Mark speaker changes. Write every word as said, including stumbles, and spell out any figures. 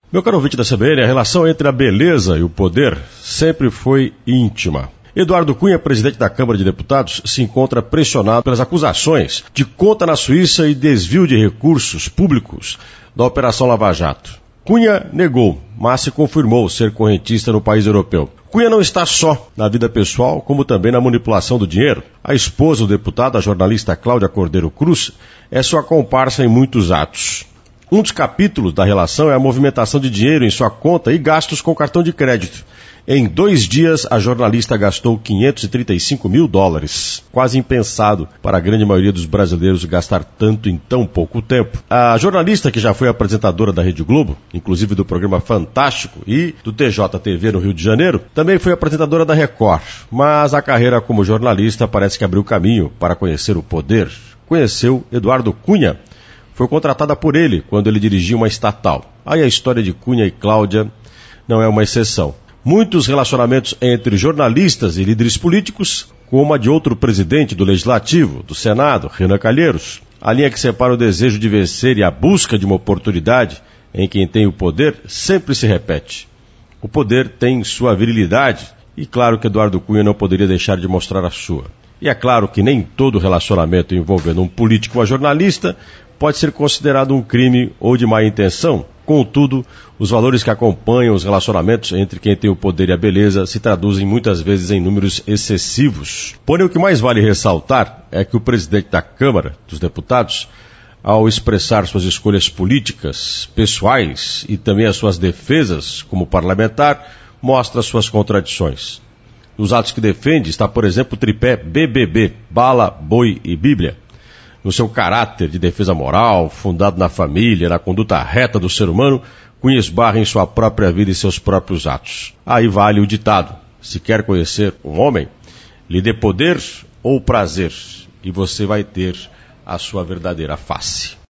Speaker 1: Meu caro ouvinte da C B N, a relação entre a beleza e o poder sempre foi íntima. Eduardo Cunha, presidente da Câmara de Deputados, se encontra pressionado pelas acusações de conta na Suíça e desvio de recursos públicos da Operação Lava Jato. Cunha negou, mas se confirmou ser correntista no país europeu. Cunha não está só na vida pessoal, como também na manipulação do dinheiro. A esposa do deputado, a jornalista Cláudia Cordeiro Cruz, é sua comparsa em muitos atos. Um dos capítulos da relação é a movimentação de dinheiro em sua conta e gastos com cartão de crédito. Em dois dias, a jornalista gastou quinhentos e trinta e cinco mil dólares. Quase impensado para a grande maioria dos brasileiros gastar tanto em tão pouco tempo. A jornalista, que já foi apresentadora da Rede Globo, inclusive do programa Fantástico e do T J T V no Rio de Janeiro, também foi apresentadora da Record. Mas a carreira como jornalista parece que abriu caminho para conhecer o poder. Conheceu Eduardo Cunha. Foi contratada por ele quando ele dirigia uma estatal. Aí a história de Cunha e Cláudia não é uma exceção. Muitos relacionamentos entre jornalistas e líderes políticos, como a de outro presidente do Legislativo, do Senado, Renan Calheiros. A linha que separa o desejo de vencer e a busca de uma oportunidade em quem tem o poder sempre se repete. O poder tem sua virilidade e claro que Eduardo Cunha não poderia deixar de mostrar a sua. E é claro que nem todo relacionamento envolvendo um político ou uma jornalista pode ser considerado um crime ou de má intenção. Contudo, os valores que acompanham os relacionamentos entre quem tem o poder e a beleza se traduzem muitas vezes em números excessivos. Porém, o que mais vale ressaltar é que o presidente da Câmara dos Deputados, ao expressar suas escolhas políticas, pessoais e também as suas defesas como parlamentar, mostra suas contradições. Nos atos que defende está, por exemplo, o tripé B B B, bala, boi e Bíblia. No seu caráter de defesa moral, fundado na família, na conduta reta do ser humano, Cunha esbarra em sua própria vida e seus próprios atos. Aí vale o ditado: se quer conhecer um homem, lhe dê poder ou prazer, e você vai ter a sua verdadeira face.